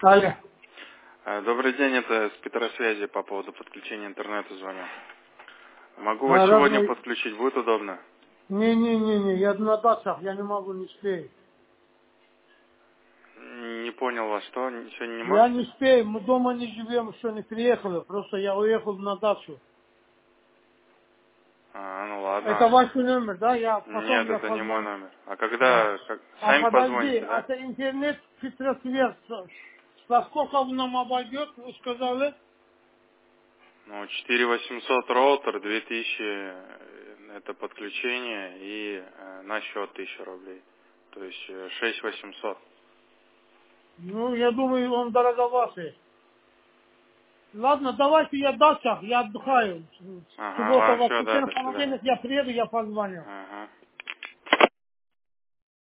Алло. Добрый день, это с Петросвязи по поводу подключения интернета звоню. Могу вас сегодня Родной... подключить, будет удобно? Не, я на дачах, я не могу, не успею. Не понял вас, что? Сегодня не Я можете? не успею, мы дома не живем, еще не приехали, просто я уехал на дачу. Ну Это ладно. ваш номер, да? Потом Нет, я это не мой позвоню. номер. А Да. когда? А Сами подожди, позвоните, да? это интернет Петросвет. За сколько он нам обойдет, вы сказали? 4800 роутер, 2000 это подключение и на счет 1000 рублей. То есть 6800. Ну, я думаю, он дороговатый. Ладно, давайте я в дачах, я отдыхаю. Ага, Суббота, ладно, все, да, воскресенье, до свидания. понедельник я приеду, я позвоню.